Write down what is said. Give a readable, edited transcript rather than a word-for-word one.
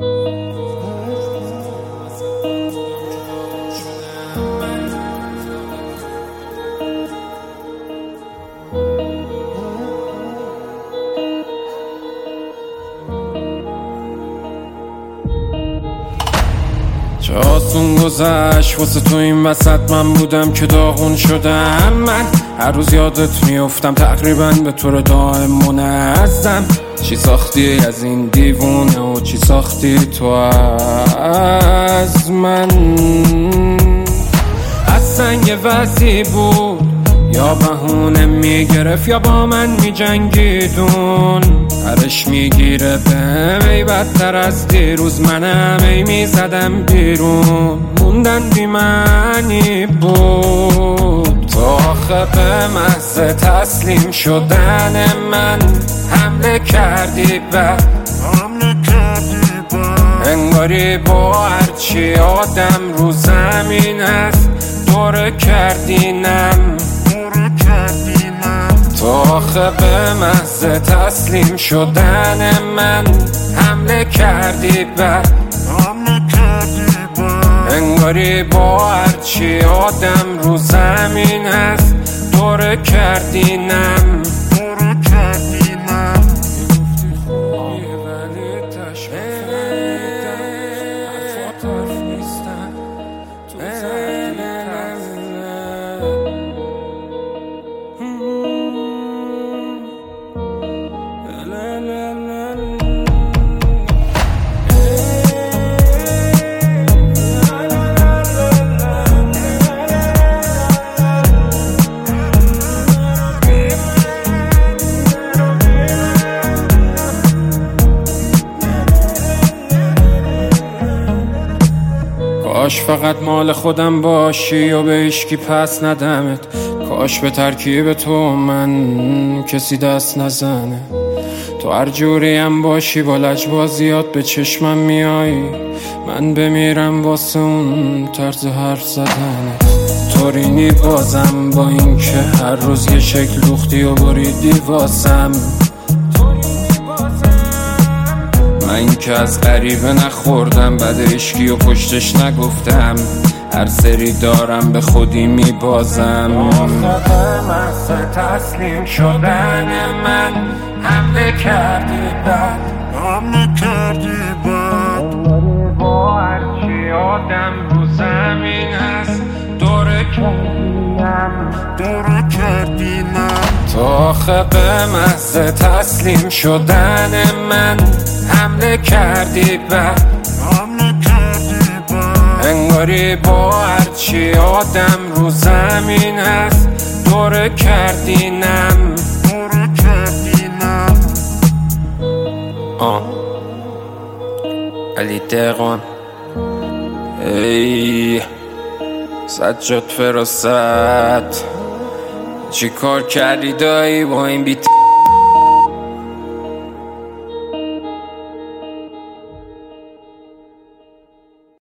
چه آسون گذشت واسه تو این وسط، من بودم که داغون شدم. من هر روز یادت میافتم تقریبا به طور دائم منظم. چی ساختی از این دیوونه و چی ساختی تو از من؟ اصلا یه وضعی بود یا بهونه میگرفت یا با من میجنگیدون. هرش میگیره بهم ای بدتر از دیروز، منم ای میزدم بیرون. موندن بی معنی بود تو آخه به محض تسلیم شدن من حمله کردی انگاری با هرچی آدم رو زمین هست دوره کردینم. تو آخه به محض تسلیم شدن من حمله کردی انگاری با هرچی آدم رو زمین هست دوره کردینم. کاش فقط مال خودم باشی و به هیچکی پس ندمت. کاش به ترکیب تو من کسی دست نزنه. تو هر جوری هم باشی با لجبازیات به چشمم میایی، من بمیرم واسه اون طرز حرف زدنه. طورینی بازم با این که هر روز یه شکل دوختی و بریدی واسم. من که از غریبه نخوردم بعد عشقی و پشتش نگفتم. هر سری دارم به خودی میبازم. آخه محض تسلیم شدن من حمله کردی انگاری با هرچی آدم رو زمین هست دوره کردینم. تو آخه به محض تسلیم شدن من حمله کردی انگاری با هرچی آدم رو زمین هست دوره کردینم. علی دقان ای سجاد فراست، چی کار کردی دایی با این بیت؟